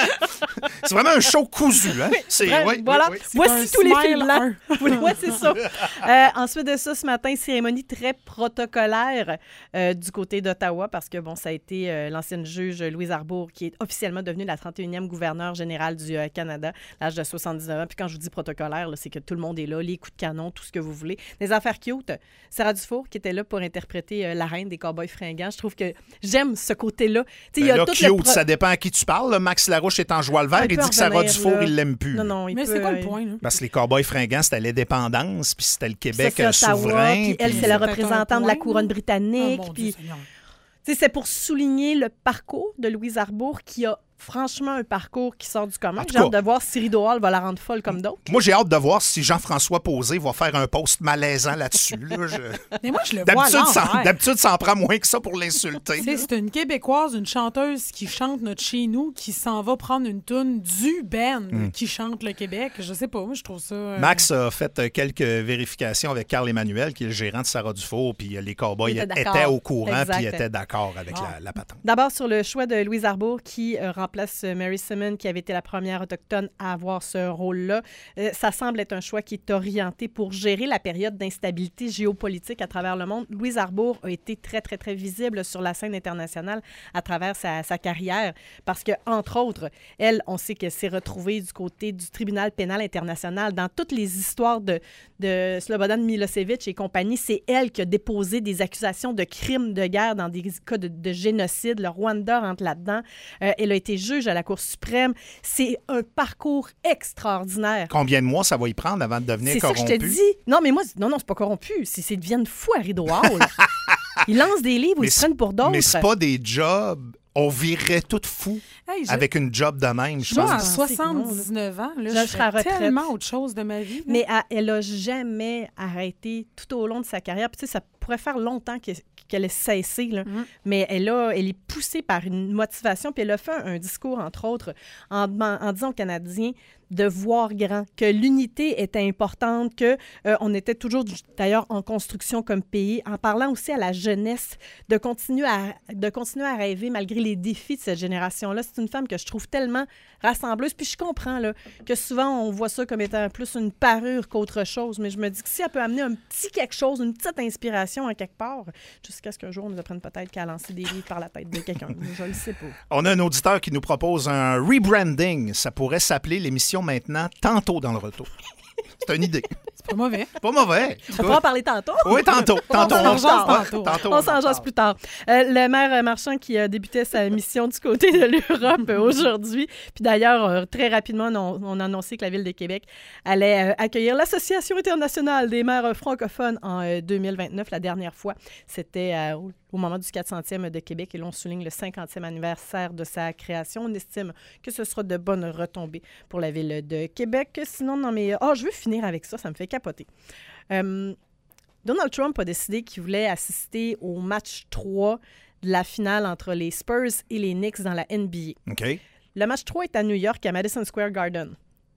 C'est vraiment un show cousu. Hein? C'est, Bref, oui, voilà. oui, oui. Voici un tous les smile films blancs. un. Oui, ouais, c'est ça. Euh, ensuite de ça, ce matin, cérémonie très protocolaire euh, du côté d'Ottawa parce que, bon, ça a été euh, l'ancienne juge Louise Arbour qui est officiellement devenue la trente et unième gouverneure générale du euh, Canada, à l'âge de soixante-dix-neuf ans. Puis quand je vous dis protocolaire, là, c'est que tout le monde est là, les coups de canon, tout ce que vous voulez. Des affaires cute. Sarah Dufour qui était là pour interpréter euh, la reine des Cowboys fringants. Je trouve que j'aime ce côté-là. Tu sais, il y Ben a là, tout cute, le pro- ça dépend à qui tu parles. là. Max Larouche est en joie le vert. Il Il peut dit que Sarah revenir, Dufour, là. il l'aime plus. Non, non, il Mais peut, c'est quoi le euh, point, là? Parce que les Cowboys fringants, c'était l'indépendance, puis c'était le Ça, Québec c'est euh, Ottawa, souverain. puis elle, puis- c'est la C'est peut-être un représentante de la point, couronne là. britannique. Oh, mon puis, Dieu Seigneur. tu sais, c'est pour souligner le parcours de Louise Arbour qui a franchement un parcours qui sort du commun. En tout J'ai hâte cas- de voir si Rideau Hall va la rendre folle comme d'autres. Moi, j'ai hâte de voir si Jean-François Posé va faire un post malaisant là-dessus. là. Je- Mais moi, je le vois à D'habitude, ça, l'envers. d'habitude, ça en prend moins que ça pour l'insulter. Tu sais, c'est une Québécoise, une chanteuse qui chante notre chez nous, qui s'en va prendre une toune du band qui chante le Québec. Je sais pas, moi, je trouve ça... euh, Max a fait euh, quelques vérifications avec Carl Emmanuel, qui est le gérant de Sarah Dufour, puis euh, les Cowboys Il était étaient d'accord. au courant, Exact. puis étaient d'accord avec Ah. la, la patente. D'abord, sur le choix de Louise Arbour qui euh, remplace euh, Mary Simon, qui avait été la première autochtone à avoir ce rôle-là. Euh, ça semble être un choix qui est orienté pour gérer la période d'instabilité géopolitique à travers le monde. Louise Arbour a été très, très, très visible sur la scène internationale à travers sa, sa carrière parce que, entre autres, elle, on sait qu'elle s'est retrouvée du côté du tribunal pénal international. Dans toutes les histoires de, de Slobodan Milosevic et compagnie, c'est elle qui a déposé des accusations de crimes de guerre dans des cas de, de génocide. Le Rwanda rentre là-dedans. Euh, elle a été juge à la Cour suprême. C'est un parcours extraordinaire. Combien de mois ça va y prendre avant de devenir C'est ça corrompu? que je te dis. Non, mais moi, non, non, c'est pas corrompu. C'est, c'est deviennent fous à Rideau Hall. Ils lancent des livres ou Mais ils se c'est- prennent pour d'autres. Mais c'est pas des jobs. On virerait tout fou hey, je- avec une job de même, je Moi, à pense. pensais que non, là. soixante-dix-neuf ans, là, Je je, serais à ferais retraite. tellement autre chose de ma vie. là. Mais elle- elle a jamais arrêté tout au long de sa carrière. Puis, tu sais, ça pourrait faire longtemps que- qu'elle ait cessé, là. Mm. Mais elle, a, elle est poussée par une motivation. Puis elle a fait un, un discours, entre autres, en, deman- en disant aux Canadiens de voir grand, que l'unité était importante, que euh, on était toujours, du- d'ailleurs, en construction comme pays, en parlant aussi à la jeunesse de continuer à, de continuer à rêver malgré les défis de cette génération-là. C'est une femme que je trouve tellement rassembleuse. Puis je comprends là, que souvent, on voit ça comme étant plus une parure qu'autre chose, mais je me dis que si elle peut amener un petit quelque chose, une petite inspiration à quelque part, jusqu'à ce qu'un jour, on nous apprenne peut-être qu'à lancer des livres par la tête de quelqu'un. Je le sais pas. On a un auditeur qui nous propose un rebranding. Ça pourrait s'appeler l'émission maintenant Tantôt dans le retour. C'est une idée. C'est pas mauvais. Pas mauvais. On pourra en parler tantôt. Oui, tantôt. Tantôt. s'en jase Ouais, tantôt. tantôt, On s'en en jase parle. plus tard. Euh, le maire euh, Marchand qui a débuté sa mission du côté de l'Europe euh, aujourd'hui. Puis d'ailleurs, euh, très rapidement, on, on a annoncé que la Ville de Québec allait euh, accueillir l'Association internationale des maires euh, francophones en euh, deux mille vingt-neuf. La dernière fois, c'était euh, au, au moment du quatre centième de Québec. Et là, on souligne le cinquantième anniversaire de sa création. On estime que ce sera de bonnes retombées pour la Ville de Québec. Sinon, non, mais... Oh, je veux finir avec ça. Ça me fait capoter. Euh, Donald Trump a décidé qu'il voulait assister au match trois de la finale entre les Spurs et les Knicks dans la N B A. OK. Le match trois est à New York, à Madison Square Garden.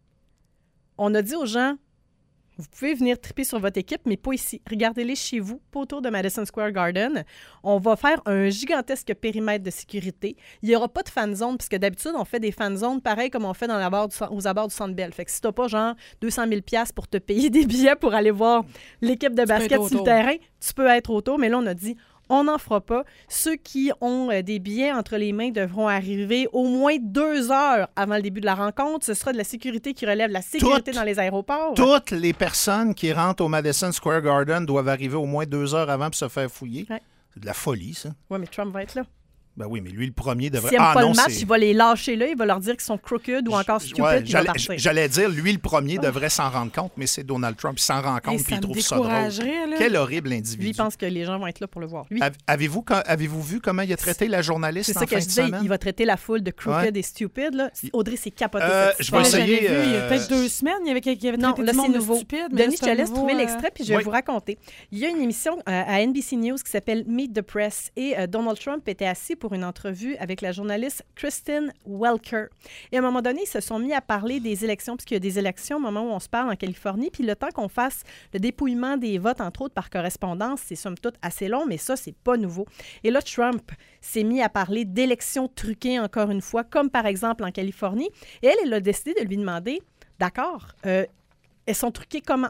On a dit aux gens, vous pouvez venir triper sur votre équipe, mais pas ici. Regardez-les chez vous, pas autour de Madison Square Garden. On va faire un gigantesque périmètre de sécurité. Il n'y aura pas de fan zone, puisque d'habitude, on fait des fan zones pareil comme on fait dans la barre du, aux abords du Centre Bell. Fait que si tu n'as pas genre deux cent mille dollars pour te payer des billets pour aller voir l'équipe de basket être sur le autour. terrain, tu peux être autour. Mais là, on a dit, On n'en fera pas. Ceux qui ont euh, des billets entre les mains devront arriver au moins deux heures avant le début de la rencontre. Ce sera de la sécurité qui relève de la sécurité Toutes- dans les aéroports. Toutes les personnes qui rentrent au Madison Square Garden doivent arriver au moins deux heures avant pour se faire fouiller. Ouais. C'est de la folie, ça. Oui, mais Trump va être là. Ben oui, mais lui, le premier devrait... S'il n'aime ah, pas non, le match, c'est- il va les lâcher là. Il va leur dire qu'ils sont crooked ou encore J- stupid, ouais, puis il va j'allais, partir. j'allais dire, lui, le premier devrait s'en rendre compte, mais c'est Donald Trump. Il s'en rend compte Hey, puis ça il me trouve ça drôle. découragerait, là. Quel horrible individu. Lui, il pense que les gens vont être là pour le voir. Lui, Avez- Avez-vous, co- avez-vous vu comment il a traité la journaliste c'est en ça que fin je de disais. semaine? Il va traiter la foule de crooked Ouais. et stupid. Là. Audrey s'est capotée. Euh, cette je vais histoire. J'avais essayer, vu, il y a euh, peut-être deux semaines, il y avait, quelqu'un qui avait Non, traité là, du c'est monde de nouveau. stupide. mais là, Denis, je c'est te un laisse nouveau, trouver euh, l'extrait, puis je vais Oui. vous raconter. Il y a une émission euh, à N B C News qui s'appelle Meet the Press et euh, Donald Trump était assis pour une entrevue avec la journaliste Kristen Welker. Et à un moment donné, ils se sont mis à parler des élections, puisqu'il y a des élections au moment où on se parle en Californie, puis le temps qu'on fasse le dépouillement des votes, entre autres par correspondance, c'est somme toute assez long, mais ça, c'est pas nouveau. Et là, Trump s'est mis à parler d'élections truquées encore une fois, comme par exemple en Californie. Et elle, elle a décidé de lui demander, d'accord, euh, elles sont truquées comment?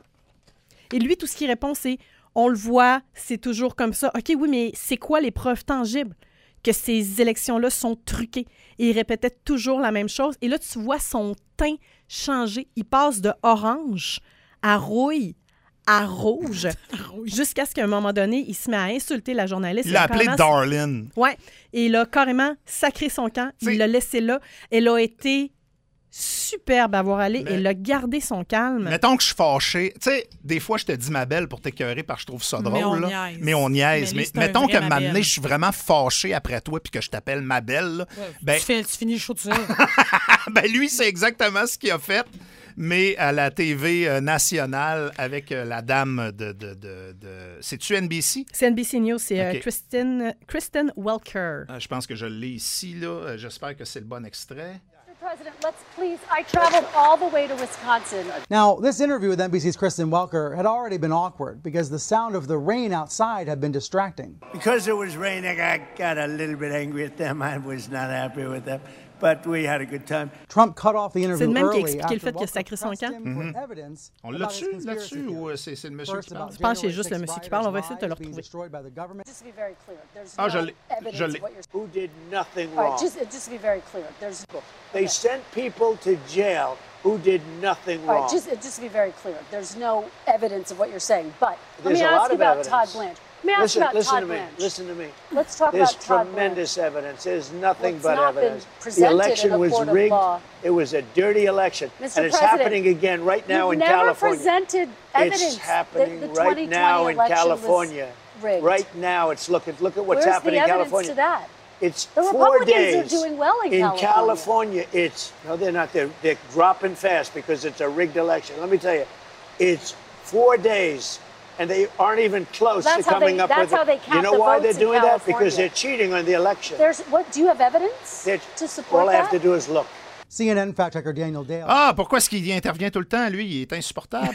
Et lui, tout ce qu'il répond, c'est on le voit, c'est toujours comme ça. OK, oui, mais c'est quoi les preuves tangibles que ces élections-là sont truquées? Et il répétait toujours la même chose. Et là, tu vois son teint changer. Il passe de orange à rouille à rouge jusqu'à ce qu'à un moment donné, il se met à insulter la journaliste. Il l'a a appelé carrément- Darlin. Ouais. Et il a carrément sacré son camp. T'sais- Il l'a laissé là. Elle a été superbe à voir aller. Mais- Elle a gardé son calme. Mettons que je suis fâché. Tu sais, des fois, je te dis ma belle pour t'écœurer parce que je trouve ça Mais drôle. on là. niaise. Mais on niaise. Mais Mais, lui, c'est un mettons vrai qu'à un moment Mabel. donné, je suis vraiment fâché après toi puis que je t'appelle ma belle. là, ben, tu, fais, tu finis le show tout seul. ben, lui, c'est exactement ce qu'il a fait. Mais à la T V euh, nationale avec euh, la dame de... de, de, de- C'est-tu N B C? C'est N B C News, c'est euh, OK. Kristen, Kristen Welker. Ah, je pense que je l'ai ici. là. Euh, J'espère que c'est le bon extrait. Mister President, let's please. I traveled all the way to Wisconsin. Now, this interview with N B C's Kristen Welker had already been awkward because the sound of the rain outside had been distracting. Because it was raining, I got a little bit angry at them. I was not happy with them, but we had a good time. Trump cut off the C'est interview le même qui a early expliqué le after fait qu'il a Welker sacré son pressed camp. him for evidence On about l'a-tu his conspiracy là-dessus ou theory. euh, c'est c'est le monsieur First qui about parle? Je pense que c'est January juste le sixth monsieur qui parle. On va rioters, essayer de te le lives being retrouver. destroyed by the government. Just to be very clear, there's Ah, no je l'ai- evidence je of l'ai. what you're Who did nothing All wrong. right, just, just to be very clear, there's. They sent people to jail who did nothing All wrong. right, just, just to be very clear, there's no evidence of what you're saying. But let There's me a ask lot you of about evidence. Todd Blanche. Let me ask listen, you about listen Todd to me. Blanche. Listen to me. Let's talk There's about Todd tremendous evidence. There's nothing Well, it's but not been evidence. The presented in election a was court of rigged. law. It was a dirty election, Mister and it's President, happening again right now You've in never California. presented evidence It's happening that the right twenty twenty now in election California. was rigged. Right now, it's looking. Look at what's Where's happening the in evidence California. to that? It's The four Republicans are days. doing well in California. California, it's no, they're not. They're, they're dropping fast because it's a rigged election. Let me tell you, it's four days, and they aren't even close That's to how coming they- up that's with it. how they You count know the why votes they're in doing that? California. Because they're cheating on the election. There's what? Do you have evidence They're- to support all I have that? to do is look. C N N fact checker Daniel Dale. Ah, pourquoi est-ce qu'il intervient tout le temps? Lui, il est insupportable.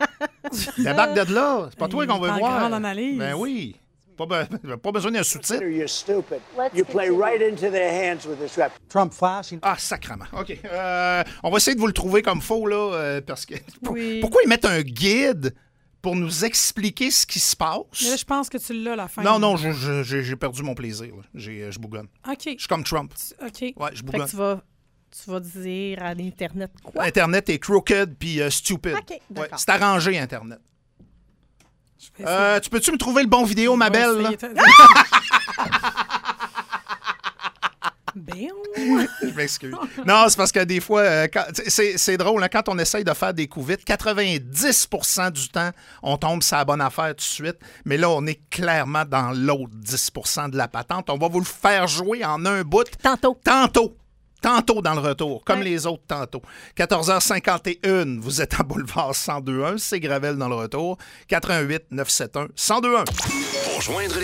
Débarque de là. C'est pas toi Il qu'on veut est en voir. grande analyse. Ben oui. Pas, be- pas besoin d'un sous-titre. You're stupid. Let's you play continue. right into their hands with this rap. Trump flashing. Ah, sacrement. OK. Euh, on va essayer de vous le trouver comme faux, là, euh, parce que... pour- Oui. Pourquoi ils mettent un guide pour nous expliquer ce qui se passe? Mais là, je pense que tu l'as à la fin. Non, non, je- je- j'ai j'ai perdu mon plaisir. là. J'ai- Je bougonne. OK. Je suis comme Trump. OK. Ouais, je Fait que bougonne. tu vas, tu vas dire à l'Internet quoi? Internet est crooked puis euh, stupid. OK, d'accord. Ouais, c'est arrangé, Internet. Je vais Euh, tu peux-tu me trouver le bon vidéo, ma essayer- belle? je là? vais essayer de- Ben, Je m'excuse. Non, c'est parce que des fois, euh, quand- c'est, c'est drôle, hein, quand on essaye de faire des coups vite, quatre-vingt-dix pour cent du temps, on tombe sur la bonne affaire tout de suite. Mais là, on est clairement dans l'autre dix pour cent de la patente. On va vous le faire jouer en un bout. Tantôt. Tantôt. Tantôt dans le retour, comme Ouais. les autres tantôt. quatorze heures cinquante et un, vous êtes à Boulevard cent deux un, c'est Gravel dans le retour. quatre un huit neuf sept un, cent deux un. Pour joindre